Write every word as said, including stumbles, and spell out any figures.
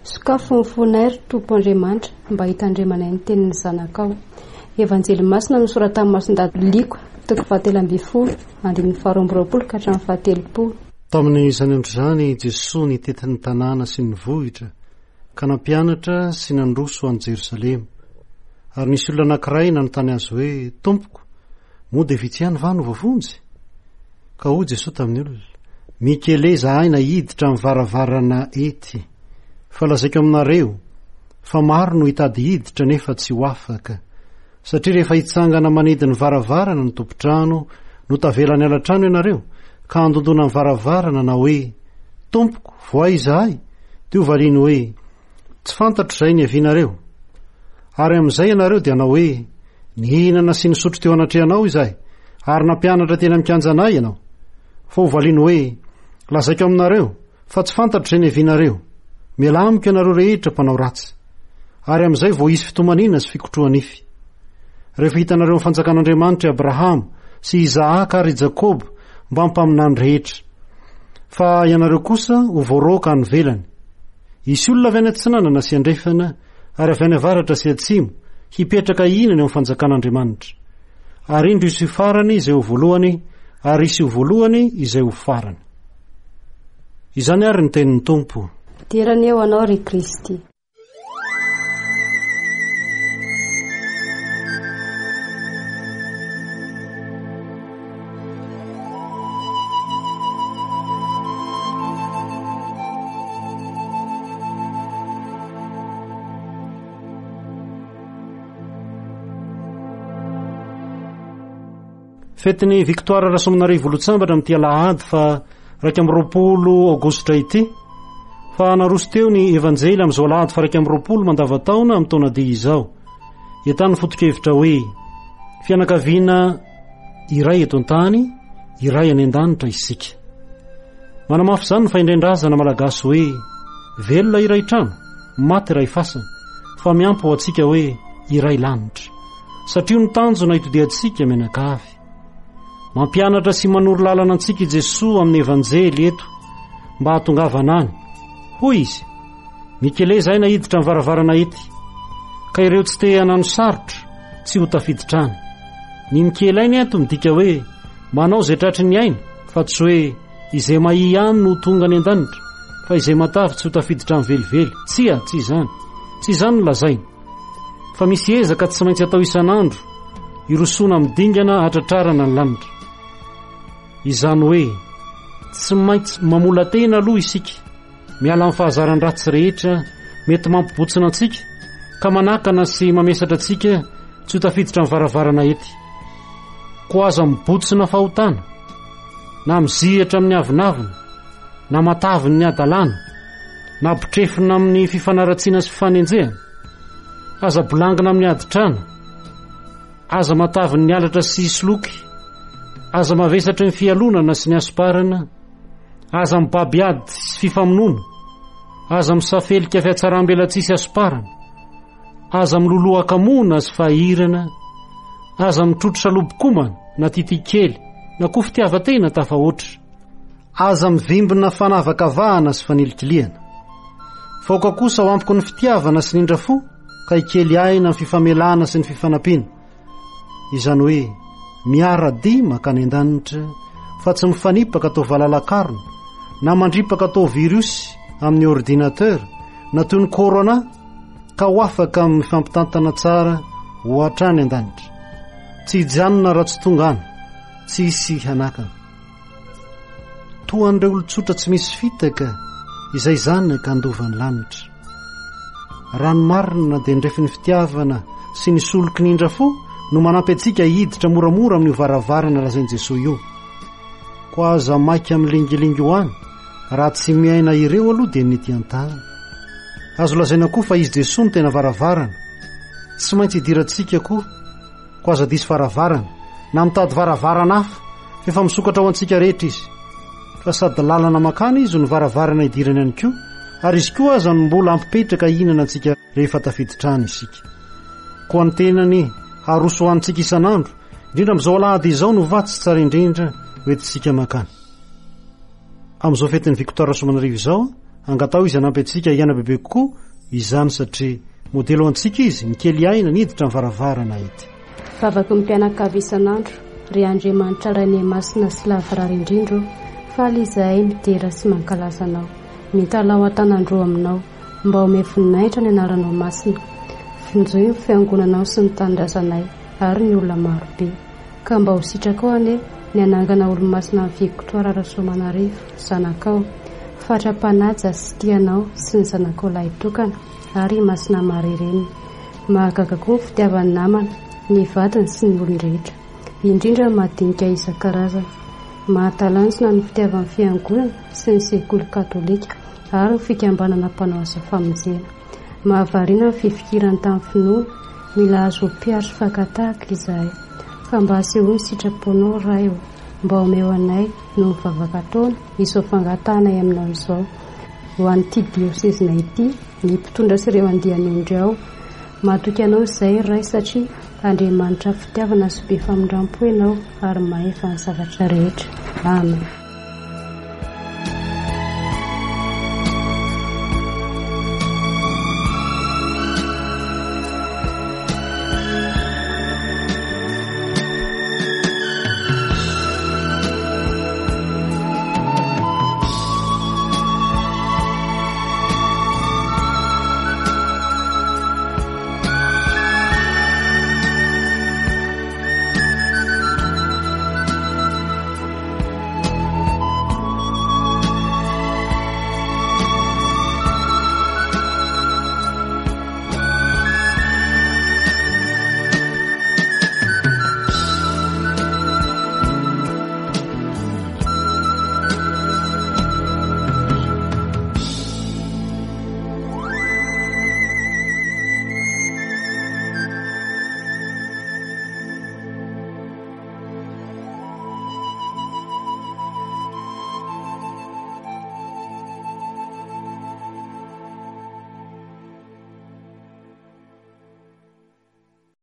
Sokafo ny fonay ry Tompo Andriamanitra mba hitandremanay ny tenin'ny zanakao. Evanjely masina nosoratan'ny Masondaty Liko toko fahatelo ambin'ny folo andin'ny faharoa amby roapolo ka hatramin'ny fahatelopolo. Tamin'izany andro izany Jesosy nitetin'ny tanàna sy ny vohitra ka nampianatra sy nandroso any Jerosalema. Ary nisy olona anankiray nanontany azy hoe, Tompoko, moa dia vitsy ihany va no voafonjy? Ka hoy Jesosy tamin'ny olona, Mikele zahay nahiditra amin'ny varavarana ety. Fa lazaiko aminareo, fa maro no hitady hiditra nefa tsy ho afaka. Satria rehefa hitsangana manidiny varavarana ny tompotrano no tavelany alatrano ianareo, ka andondona amin'ny varavarana na hoe, Tompoko, voay izahay, dia ho valiny hoe, tsy fantatro izay ny avianareo. Ary amin'izay ianareo dia anao hoe, nihinana sy nisotro teo anatrehanao izahay, ary nampianatra teny amikanjanay ianao. Fa ho valiny hoe, lazaiko aminareo, fa tsy fantatro izay ny avianareo. Miala amiko ianareo rehetra mpanao ratsy. Ary amin'izay vao hisy fitomanina sy fikotroanify. Rehefa hitanareo ny fanjakan'Andriamanitra Abrahama sy Izaaka ary Jakobo mba mpaminany rehetra. Fa ianareo kosa ho voaroka any velany. Isy olona avy any antsinanana sy andrefana, ary avy any avaratra sy atsimo, hipetraka inany eo amin'ny fanjakan'Andriamanitra. Ary indro isy ho farany izay ho voalohany, ary isy ho voalohany izay ho farany. Izany ary ny tenin'ny Tompo. Dirany eo anao ry Kristy. Fetiny Victoire Rasomonarivo Lotsambatra amin'ity alahady fa raika amby roapolo aogositra ity. Fa naroso teo ny evanjely amin'izao alahady fa raika amby roapolo mandavataona amin'ny taona dia izao. Entany foto-kevitra hoe fianakaviana iray eto an-tany, iray any an-danitra isika. Manamafy izany ny faindren-drazana malagasy hoe velona iray trano, maty iray fasana, fa miampy ho antsika hoe iray lanitra. Satria ny tanjona hitodiantsika menakavy. Mampianatra sy manoro lalana antsika i Jesosy amin'ny evanjely eto mba hatongavana any. Hoy izy, Mikele zahay nahiditra amin'ny varavarana ety, ka ireo tsy te hanano sarotra tsy ho tafiditra any. Ny Mikele ny eto midika hoe manao izay tratry ny aina, fa tsy hoe izay mahi ihany no tonga ny an-danitra, fa izay matavy tsy ho tafiditra amin'ny velively. Tsia, tsy izany. Tsy izany no lazaina. Fa misy ezaka tsy maintsy atao isan'andro, irosona amin'ny dingana hatratrarana ny lanitra. Izany hoe tsy maintsy mamola tena aloha isika, miala amin'ny fahazaran-dratsy rehetra mety mampibotsina antsika, ka manakana sy mamesatra antsika tsy ho tafiditra amin'ny varavarana ety. Ko aza mibotsina fahotana, na mizihatra amin'ny avinavina, na mataviny ny adalàna, na pitrefina amin'ny fifanaratsiana sy fifanenjehana, aza bolangina amin'ny aditrana, aza mataviny ny alatra sy isloky, aza mavesatra ny fialonana sy ny asomparana, aza mibabiady sy fifamonoana, aza misafelika fiatsaram-belatsisy asomparana, aza miloloha-kamona sy fahirana, aza mitrotra lobokomana na titikely na koa fitiavatena tafahoatra, aza mivimbina fanavakavahana sy fanilikiliana. Faoka kosa ho ampiko ny fitiavana sy nindrafo, ka ikely aina ny fifamelana sy ny fifanampiana. Izany hoe miara-dia makany an-danitra, fa tsy mifanipaka atao valalakarona, na mandripaka atao virus amin'ny ordinateur, na toy ny corona, ka ho afaka amin'ny fampitantana tsara ho hatrany an-danitra. Tsy hijanona raha tsy tonga any, tsy hisy hanakana. Toa an'ireo olon-tsotra tsy misy fitaka, izay zany ka andovan'ny lanitra. Ranomarina dia ndrefy ny fitiavana sy ny soloky nindrafo no manampy antsika hiditra moramora amin'ny varavarana lazain'i Jesosy io. Ko aza maika amin'ny lingilingy ho any, raha tsy miaina ireo aloha dia nety an-tany. Azo lazaina koa fa izy Jesosy no tena varavarana, tsy maintsy hidirantsika koa. Ko aza disy varavarana, na mitady varavarana hafa, fefa misokatra ho antsika rehetra izy. Fa sady lalana makany izy no varavarana hidirany ihany koa, ary izy koa aza no mbola ampipetraka hinana antsika rehefa tafiditrany isika. Ko any tenany haroso ho antsika isan'andro, indrindra amin'izao alahady izao no vatsy tsara indrindra hoentintsika makany. Amin'izao fetin'ny Victoire Rasomonarivo izao angatao izy anampy antsika iana bebe kokoa izany satria modelo antsika izy ny kely aina niditra ny varavarana ity. Vavaky mpianakavy isan'andro ry Andriamanitra rany masina sy lavarary indrindro faly izahay midera sy mankalaza anao mitalao an-tanandro aminao mba ome voninahitra ny anaranao masina finjoy ny fiangonanao sy ny tanindrazanay ary ny olona marobe ka mba ho sitraka ao ane ny anangana olo-masina ny vikotoara Rasoamanarivo zanakao fatra-panaja sy tianao sy ny zanakao lahy tokana ary masina marireny mahagaga koa fitiavan'ny namana ny vadiny sy ny olon-drehetra indrindra madinika isan-karazany mahatalanjona ny fitiavan'ny fiangonana sy ny sekoly katolika ary ny fikambanana mpanao asa famonjena mahavariana ny fifikirany tamin'ny finoana mila azo piaro fakatahaka izahay ka mba asehoany sitraponao raha eo mba omeo anay no mivavaka taona izao fangatanay aminao izao ho an'ity diosezina ity ny mpitondra sy ireo andian'ondry ao mahatoky anao izay ray satria Andriamanitra fitiavana sy be famindrampo ianao ary mahefa ny zavatra rehetra. Amen.